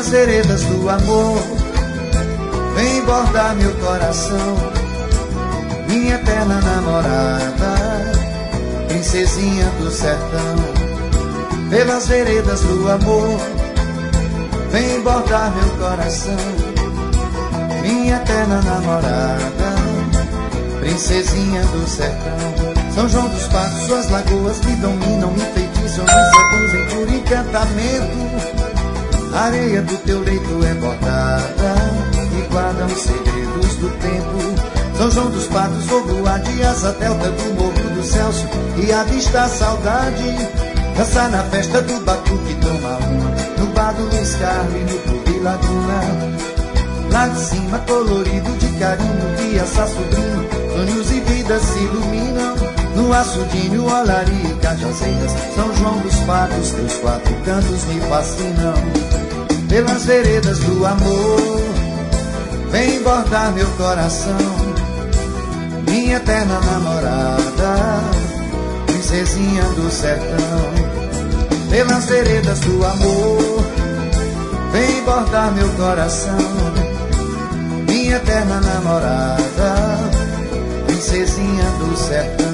pelas veredas do amor, vem bordar meu coração, minha eterna namorada, princesinha do sertão. Pelas veredas do amor, vem bordar meu coração, minha eterna namorada, princesinha do sertão. São João dos Patos, suas lagoas me dominam, me feitiçam, me seduzem por encantamento. A areia do teu leito é bordada e guarda os segredos do tempo. São João dos Patos, vou voar de asa delta do morro do Celso e avistar a saudade. Dançar na festa do batuque, toma uma no bar do Luiz Carlos e no clube Laguna. Lá de cima, colorido de carinho, criança, sobrinho, sonhos e vidas se iluminam. No açudinho, olaria e cajazeiras, São João dos Patos, teus quatro cantos me fascinam. Pelas veredas do amor, vem bordar meu coração, minha eterna namorada, princesinha do sertão. Pelas veredas do amor, vem bordar meu coração, minha eterna namorada, princesinha do sertão.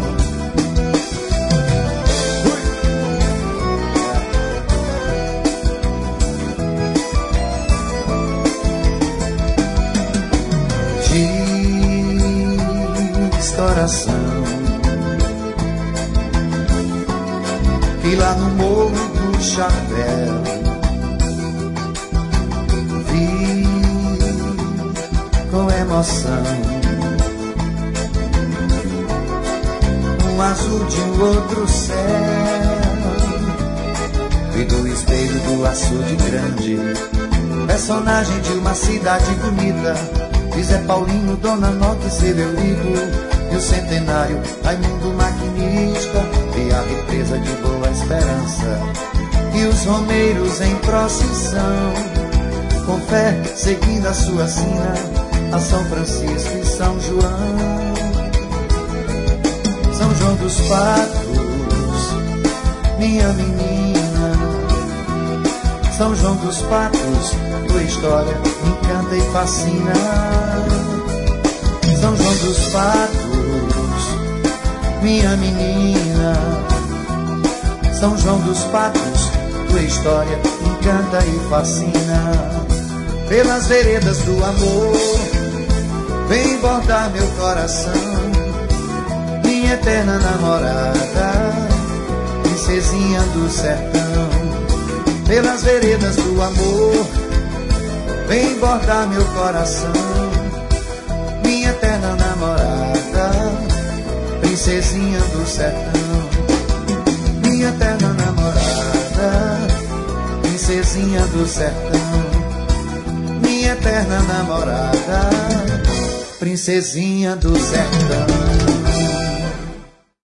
Diz, coração, que lá no morro do chapéu vi com emoção um azul de um outro céu, vi do espelho do açude grande, personagem de uma cidade bonita, de Zé Paulinho, Dona Nota e seu Eurico, e o centenário Raimundo Maquinista, e a represa de Boa Esperança, e os romeiros em procissão, com fé seguindo a sua sina, a São Francisco e São João. São João dos Patos, minha menina, São João dos Patos, tua história me encanta e fascina. São João dos Patos, minha menina, São João dos Patos, tua história me encanta e fascina. Pelas veredas do amor, vem bordar meu coração, minha eterna namorada, princesinha do sertão. Pelas veredas do amor, vem bordar meu coração, minha eterna namorada, princesinha do sertão. Minha eterna namorada, princesinha do sertão. Minha eterna namorada, princesinha do sertão.